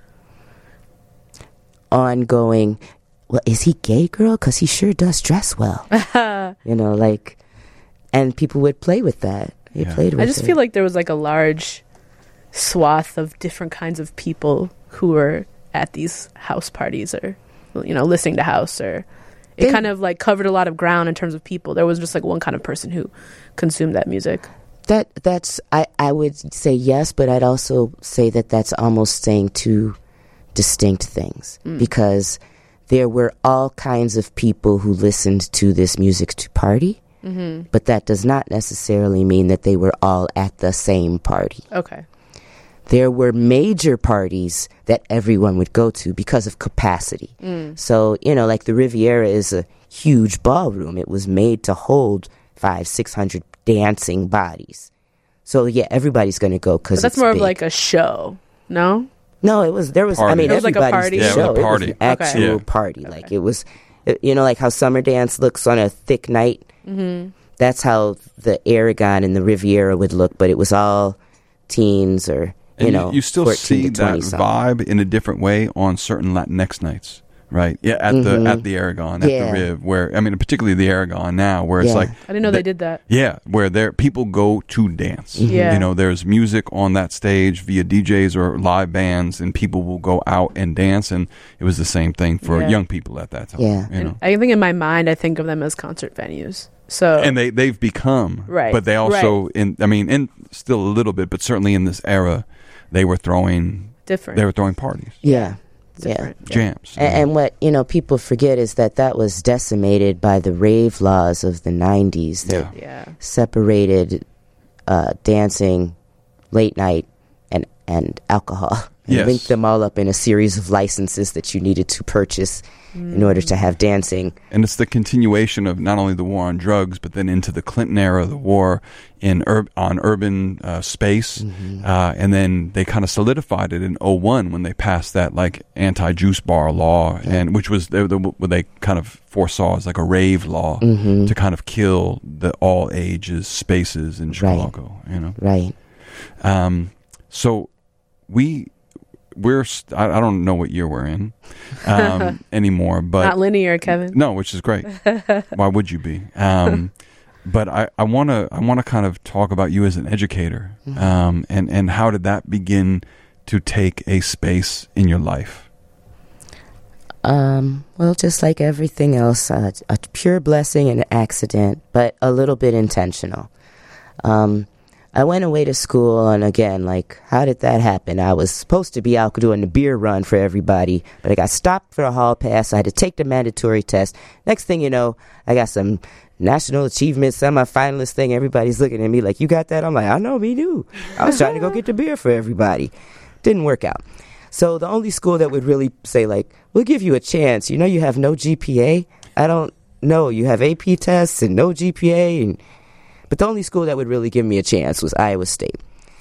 ongoing, well, is he gay, girl? Because he sure does dress well. You know, like, and people would play with that. They Yeah. played with I just it. feel like there was like a large swath of different kinds of people who were at these house parties or, you know, listening to house, or it They- kind of like covered a lot of ground in terms of people. There was just like one kind of person who consumed that music. That that's I, I would say yes, but I'd also say that that's almost saying two distinct things, because there were all kinds of people who listened to this music to party, Mm-hmm. but that does not necessarily mean that they were all at the same party. Okay. There were major parties that everyone would go to because of capacity. Mm. So, you know, like the Riviera is a huge ballroom. It was made to hold five, six hundred dancing bodies. So yeah, everybody's going to go because But that's more of like a show, no? no. It was there was. Party. I mean, It was like a everybody's party? the Yeah, it was a show. party. an actual Okay. Yeah. party. Okay. Like it was, it- you know, like how summer dance looks on a thick night. Mm-hmm. That's how the Aragon and the Riviera would look. But it was all teens or you And know, you still fourteen see to twenty that something. vibe in a different way on certain Latinx nights, right? Yeah, at the Mhm. at the Aragon, at Yeah. the Riv, where I mean, particularly the Aragon now, where it's Yeah. like, I didn't know The- they did that. yeah, where there people go to dance. Mhm. Yeah. You know, there's music on that stage via D Js or live bands, and people will go out and dance. And it was the same thing for Yeah. young people at that time. Yeah. you know. I think in my mind, I think of them as concert venues. So And they they've become Right, but they also in I mean, in still a little bit, but certainly in this era, they were throwing different. they were throwing parties, Yeah, yeah. different. Yeah. jams, And, and what you know people forget is that that was decimated by the rave laws of the nineties that Yeah. Yeah. separated uh, dancing, late night, and and alcohol, and Yes. linked them all up in a series of licenses that you needed to purchase in order to have dancing. And it's the continuation of not only the war on drugs, but then into the Clinton era, the war in ur- on urban uh, space, Mm-hmm. uh, and then they kind of solidified it in oh one when they passed that like anti-juice bar law, and which was the, the, what they kind of foresaw as like a rave law Mm-hmm. to kind of kill the all ages spaces in Chicago. You know, Right. um, so we. We're st- I, I don't know what year we're in um, anymore, but Not linear, Kevin. no, which is great. Why would you be? Um, but I I want to I want to kind of talk about you as an educator, um, and and how did that begin to take a space in your life? Um, well, just like everything else, uh, a pure blessing and an accident, but a little bit intentional. Um, I went away to school, and again, like, how did that happen? I was supposed to be out doing the beer run for everybody, but I got stopped for a hall pass. I had to take the mandatory test. Next thing you know, I got some national achievement semi-finalist thing. Everybody's looking at me like, you got that? I'm like, I know, me too. I was trying to go get the beer for everybody. Didn't work out. So the only school that would really say, like, we'll give you a chance. You know, you have no G P A. I don't know. You have A P tests and no G P A, and but the only school that would really give me a chance was Iowa State.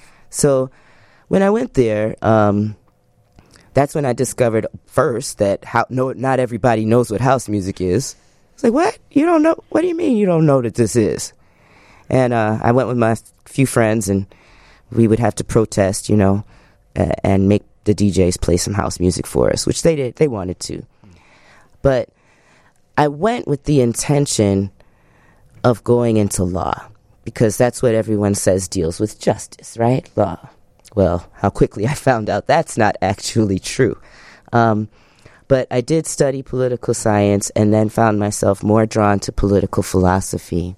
So when I went there, um, that's when I discovered first that how, no, not everybody knows what house music is. It's like, what? You don't know? What do you mean you don't know that this is? And uh, I went with my few friends, and we would have to protest, you know, uh, and make the D Js play some house music for us, which they did. They wanted to. But I went with the intention of going into law, because that's what everyone says deals with justice, right? Law. Well, how quickly I found out that's not actually true. Um, but I did study political science, and then found myself more drawn to political philosophy,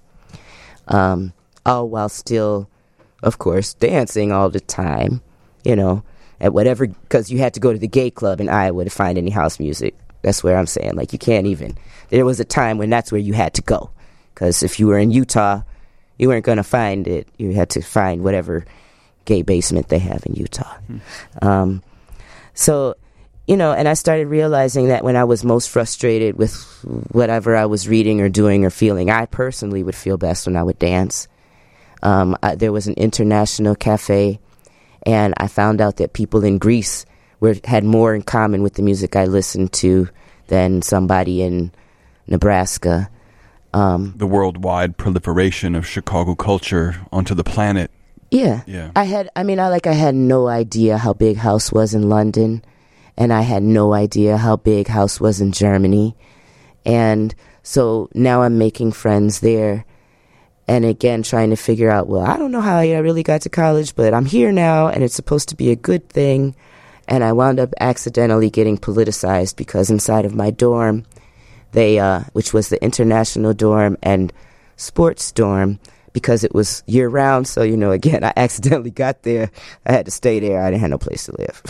um, all while still, of course, dancing all the time, you know, at whatever, because you had to go to the gay club in Iowa to find any house music. That's where I'm saying, like, you can't even. There was a time when that's where you had to go, because if you were in Utah, you weren't going to find it. You had to find whatever gay basement they have in Utah. Hmm. Um, so, you know, and I started realizing that when I was most frustrated with whatever I was reading or doing or feeling, I personally would feel best when I would dance. Um, I, there was an international cafe, and I found out that people in Greece were had more in common with the music I listened to than somebody in Nebraska. Um, the worldwide proliferation of Chicago culture onto the planet. Yeah. Yeah. I had, I mean, I like, I had no idea how big house was in London, and I had no idea how big house was in Germany. And so now I'm making friends there, and again, trying to figure out, well, I don't know how I really got to college, but I'm here now, and it's supposed to be a good thing. And I wound up accidentally getting politicized, because inside of my dorm, They, uh, which was the international dorm and sports dorm, because it was year round. So, you know, again, I accidentally got there. I had to stay there. I didn't have no place to live.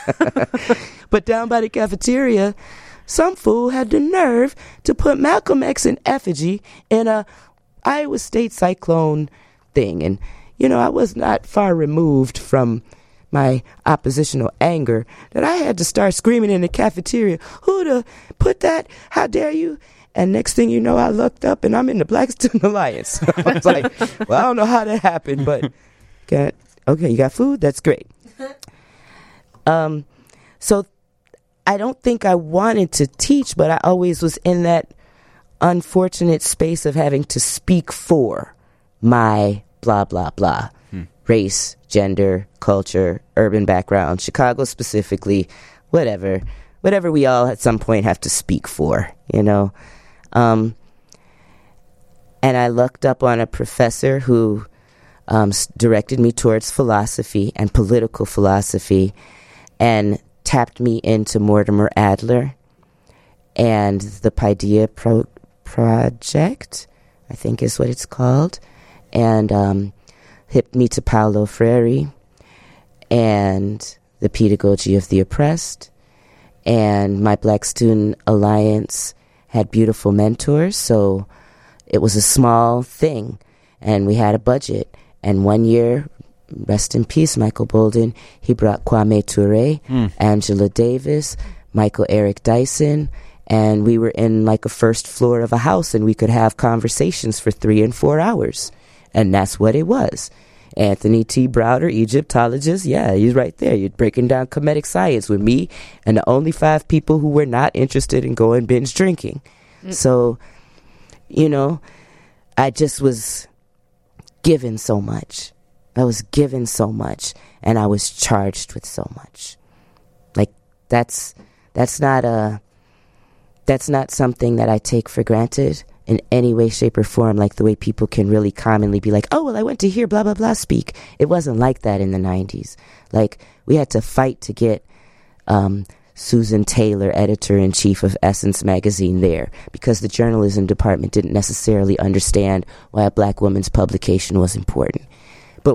But down by the cafeteria, some fool had the nerve to put Malcolm X in effigy in a Iowa State Cyclone thing. And, you know, I was not far removed from my oppositional anger that I had to start screaming in the cafeteria, who the put that? How dare you? And next thing you know, I looked up and I'm in the Black Student Alliance. I was like, well, I don't know how that happened, but can okay, you got food? That's great. Um, so I don't think I wanted to teach, but I always was in that unfortunate space of having to speak for my blah, blah, blah. Hmm. Race, gender, culture, urban background, Chicago specifically, whatever, whatever we all at some point have to speak for, you know. Um, and I looked up on a professor who um, directed me towards philosophy and political philosophy, and tapped me into Mortimer Adler and the Paideia Pro- Project, I think is what it's called, and um, hipped me to Paulo Freire and the Pedagogy of the Oppressed. And my Black Student Alliance had beautiful mentors, so it was a small thing, and we had a budget. And one year, rest in peace, Michael Bolden, he brought Kwame Ture, mm. Angela Davis, Michael Eric Dyson, and we were in like a first floor of a house, and we could have conversations for three and four hours. And that's what it was. Anthony T. Browder, Egyptologist, yeah, he's right there. You're breaking down comedic science with me and the only five people who were not interested in going binge drinking. Mm. So, you know, I just was given so much. I was given so much, and I was charged with so much. Like, that's that's not a that's not something that I take for granted in any way, shape, or form, like the way people can really commonly be like, oh, well, I went to hear blah, blah, blah speak. It wasn't like that in the nineties. Like, we had to fight to get um, Susan Taylor, editor-in-chief of Essence magazine, there, because the journalism department didn't necessarily understand why a black woman's publication was important. But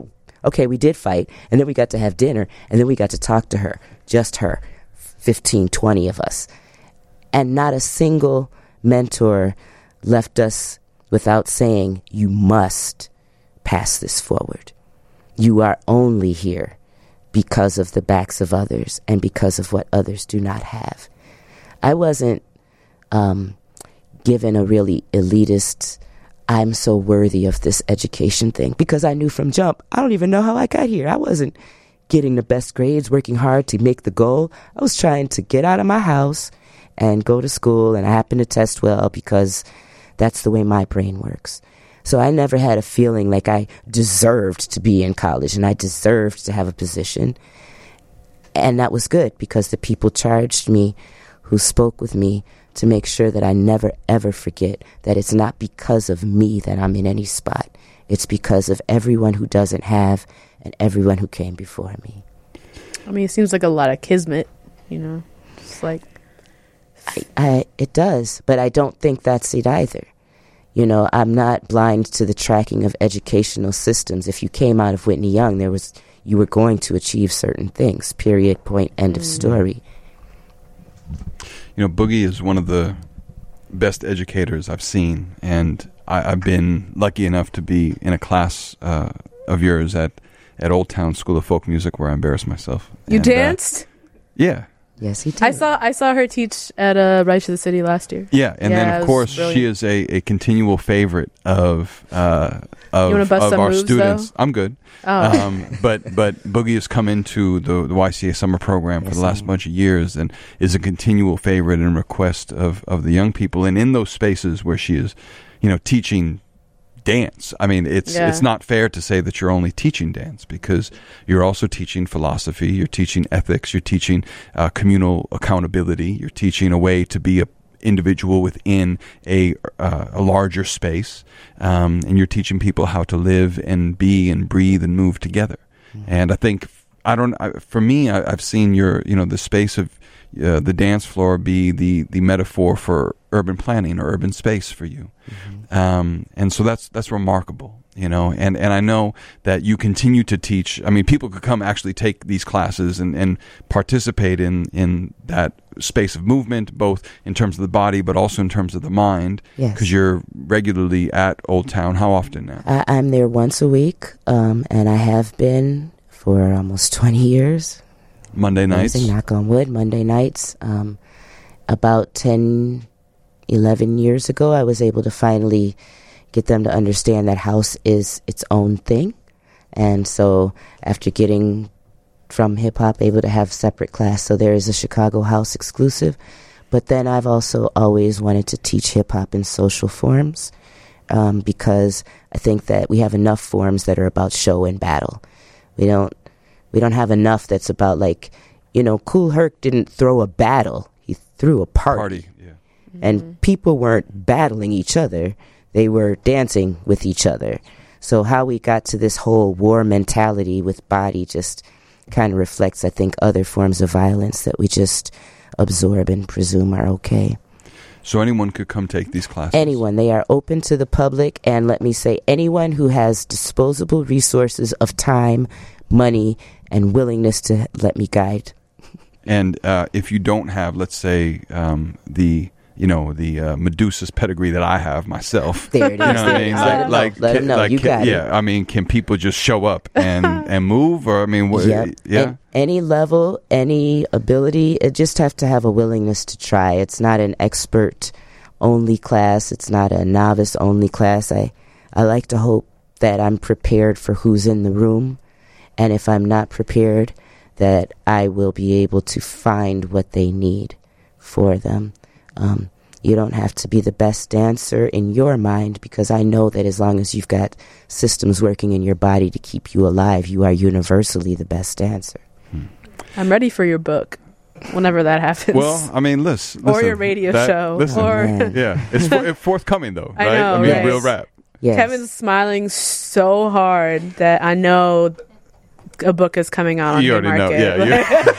Okay, we did fight, and then we got to have dinner, and then we got to talk to her, just her, fifteen, twenty of us. And not a single mentor left us without saying, you must pass this forward. You are only here because of the backs of others and because of what others do not have. I wasn't um, given a really elitist, I'm so worthy of this education thing, because I knew from jump, I don't even know how I got here. I wasn't getting the best grades, working hard to make the goal. I was trying to get out of my house and go to school, and I happened to test well because that's the way my brain works. So I never had a feeling like I deserved to be in college and I deserved to have a position. And that was good, because the people charged me who spoke with me to make sure that I never, ever forget that it's not because of me that I'm in any spot. It's because of everyone who doesn't have and everyone who came before me. I mean, it seems like a lot of kismet, you know? It's like... I, I, it does, but I don't think that's it either. You know, I'm not blind to the tracking of educational systems. If you came out of Whitney Young, there was you were going to achieve certain things, period, point, end mm. of story. You know, Boogie is one of the best educators I've seen, and I, I've been lucky enough to be in a class uh, of yours at, at Old Town School of Folk Music, where I embarrassed myself. You and, danced? Uh, yeah. Yes, he did. I saw I saw her teach at uh, Right to the City last year. Yeah, and yeah, then of course brilliant. she is a, a continual favorite of uh, of, you bust of some our moves, students. Though? I'm good. Oh. Um, but but Boogie has come into the, the Y C A summer program for yes, the last I bunch of years and is a continual favorite and request of, of the young people. And in those spaces where she is, you know, teaching dance. I mean, it's yeah. it's not fair to say that you're only teaching dance, because you're also teaching philosophy, you're teaching ethics, you're teaching uh, communal accountability, you're teaching a way to be a individual within a uh, a larger space, um, and you're teaching people how to live and be and breathe and move together. Mm-hmm. And I think I don't. I, for me, I, I've seen your you know the space of uh, the dance floor be the the metaphor for urban planning or urban space for you. Mm-hmm. Um, and so that's that's remarkable, you know, and, and I know that you continue to teach. I mean, people could come actually take these classes and, and participate in, in that space of movement, both in terms of the body, but also in terms of the mind, because yes. you're regularly at Old Town. How often now? I, I'm there once a week, um, and I have been for almost twenty years. Monday nights? Amazing, knock on wood, Monday nights. Um, about ten eleven years ago, I was able to finally get them to understand that house is its own thing. And so after getting from hip-hop, able to have separate class, so there is a Chicago house exclusive. But then I've also always wanted to teach hip-hop in social forms, um, because I think that we have enough forms that are about show and battle. We don't, we don't have enough that's about, like, you know, Kool Herc didn't throw a battle. He threw a party. Party. And Mm-hmm. people weren't battling each other. They were dancing with each other. So how we got to this whole war mentality with body just kind of reflects, I think, other forms of violence that we just absorb and presume are okay. So anyone could come take these classes? Anyone. They are open to the public. And let me say, anyone who has disposable resources of time, money, and willingness to let me guide. And uh, if you don't have, let's say, um, the... you know, the uh, Medusa's pedigree that I have myself. There it is. You know what I mean? Let them know. Like, Let can, them know. like, You can, got yeah, it. I mean, can people just show up and, and move? Or, I mean, what, Yep. yeah. An- any level, any ability, it just have to have a willingness to try. It's not an expert-only class. It's not a novice-only class. I, I like to hope that I'm prepared for who's in the room. And if I'm not prepared, that I will be able to find what they need for them. Um, you don't have to be the best dancer in your mind, because I know that as long as you've got systems working in your body to keep you alive, you are universally the best dancer. Hmm. I'm ready for your book whenever that happens. Well, I mean, listen. Or listen, your radio that, show. Listen, Oh, or man. yeah, it's, for, it's forthcoming, though, I right? know, I mean, right. real rap. Yes. Kevin's smiling so hard that I know a book is coming out on You already know, Haymarket.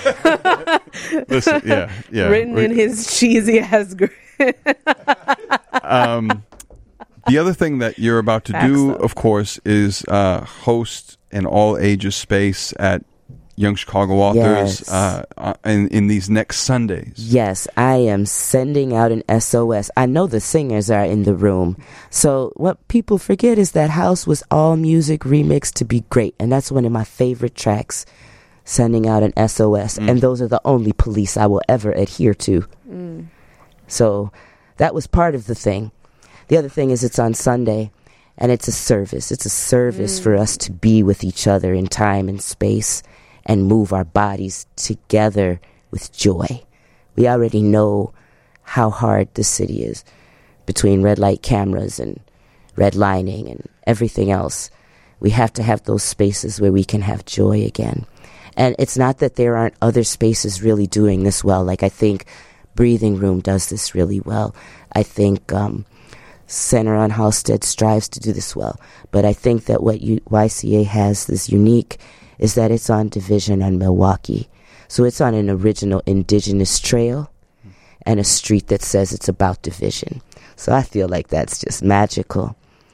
yeah. you're- Listen, yeah, yeah. Written in his cheesy ass grin. um, The other thing that you're about to Facts, do, though. of course, is uh, host an all-ages space at Young Chicago Authors Yes. uh, uh, in, in these next Sundays. Yes, I am sending out an S O S. I know the singers are in the room. So what people forget is that House was all music remixed to be great. And that's one of my favorite tracks, sending out an S O S. Mm. And those are the only police I will ever adhere to. Mm. So that was part of the thing. The other thing is it's on Sunday, and it's a service. It's a service Mm. for us to be with each other in time and space and move our bodies together with joy. We already know how hard this city is between red light cameras and redlining and everything else. We have to have those spaces where we can have joy again. And it's not that there aren't other spaces really doing this well. Like, I think Breathing Room does this really well. I think um, Center on Halstead strives to do this well. But I think that what you, Y C A has this unique is that it's on Division and Milwaukee. So it's on an original indigenous trail and a street that says it's about Division. So I feel like that's just magical.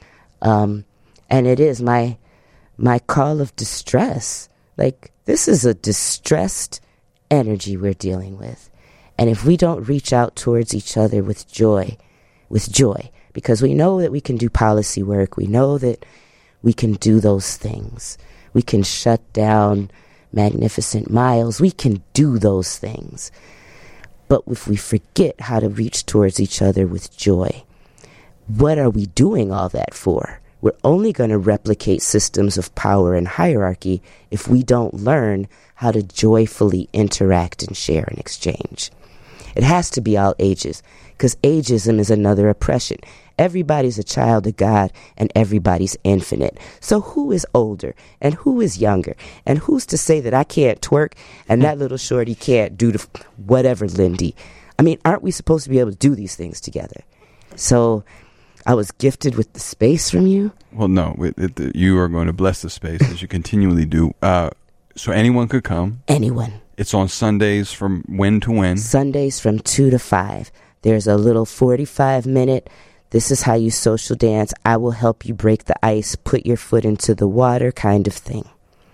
Um, and it is my my call of distress. Like, this is a distressed energy we're dealing with. And if we don't reach out towards each other with joy, with joy, because we know that we can do policy work, we know that we can do those things. We can shut down Magnificent Miles. We can do those things. But if we forget how to reach towards each other with joy, what are we doing all that for? We're only going to replicate systems of power and hierarchy if we don't learn how to joyfully interact and share and exchange. It has to be all ages, because ageism is another oppression. Everybody's a child of God, and everybody's infinite. So who is older, and who is younger? And who's to say that I can't twerk, and that little shorty can't do the f- whatever, Lindy? I mean, aren't we supposed to be able to do these things together? So I was gifted with the space from you. Well, no, it, it, you are going to bless the space as you continually do. Uh, so anyone could come. Anyone. It's on Sundays from when to when? Sundays from two to five. There's a little forty-five minute, this is how you social dance, I will help you break the ice, put your foot into the water kind of thing.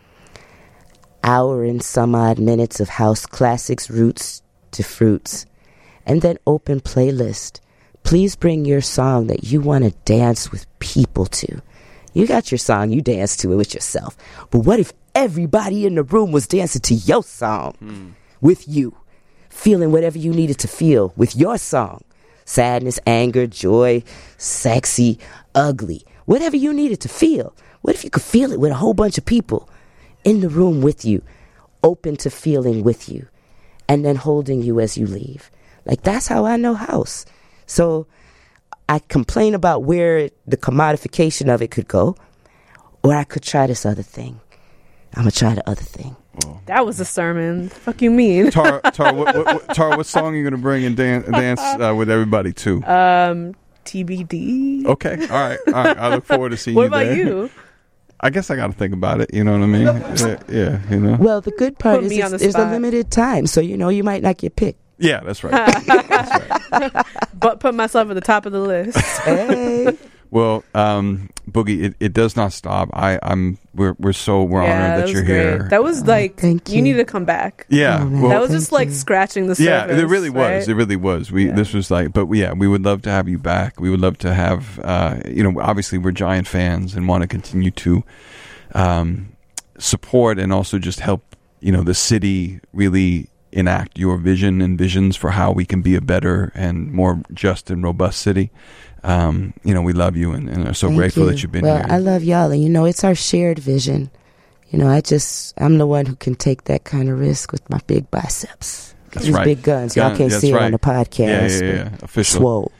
Hour and some odd minutes of house classics, roots to fruits. And then open playlist. Please bring your song that you want to dance with people to. You got your song, you dance to it with yourself. But what if everybody in the room was dancing to your song hmm. with you? Feeling whatever you needed to feel with your song. Sadness, anger, joy, sexy, ugly. Whatever you needed to feel. What if you could feel it with a whole bunch of people in the room with you, open to feeling with you, and then holding you as you leave? Like, that's how I know house. So I complain about where the commodification of it could go, or I could try this other thing. I'm going to try the other thing. Whoa. That was a sermon. The fuck you mean? Tara, Tara, what, what, what, Tara, what song are you going to bring and dan- dance uh, with everybody to? Um, T B D. Okay. All right. All right. I look forward to seeing what you about there. you? I guess I got to think about it. You know what I mean? Yeah, yeah, you know. Well, the good part Put is me on it's, the there's a spot. limited time, so you know you might not get picked. Yeah, that's right. That's right. But put myself at the top of the list. Hey. Well, um, Boogie, it, it does not stop. I, I'm we're we're so we're yeah, honored that, that you're was great. here. That was like thank you. you. need to come back. Yeah, Oh, man. well, that was thank just like you. scratching the surface. yeah, it really was. right? It really was. We Yeah. this was like, but yeah, we would love to have you back. We would love to have, uh, you know, obviously we're giant fans and want to continue to um, support and also just help, you know, the city really enact your vision and visions for how we can be a better and more just and robust city. Um, you know, we love you and, and are so Thank grateful you. that you've been well, here. I love y'all, and you know, it's our shared vision. You know, I just, I'm the one who can take that kind of risk with my big biceps. That's These right. big guns. Y'all Gun- can't that's see right. it on the podcast. Yeah, yeah, yeah, yeah. but Official. Swole.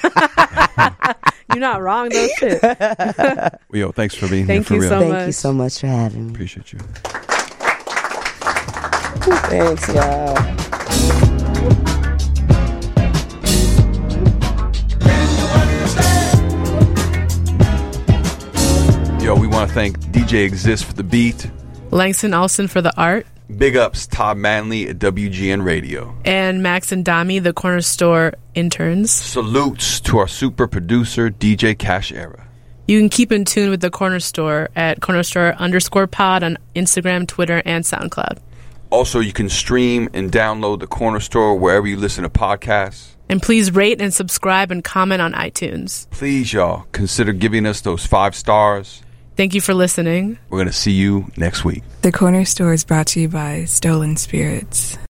You're not wrong though. Shit. Well, yo, thanks for being Thank here for you real. so Thank much. you so much for having me. Appreciate you. Thanks, y'all. Yo, we want to thank D J Exist for the beat. Langston Olsen for the art, Big ups, Todd Manley at W G N Radio. and Max and Dami, the corner store interns. Salutes to our super producer, D J Cash Era. You can keep in tune with the Corner Store at Corner Store underscore pod on Instagram, Twitter, and SoundCloud. Also, you can stream and download the Corner Store wherever you listen to podcasts. And please rate and subscribe and comment on iTunes. Please, y'all, consider giving us those five stars. Thank you for listening. We're going to see you next week. The Corner Store is brought to you by Stolen Spirits.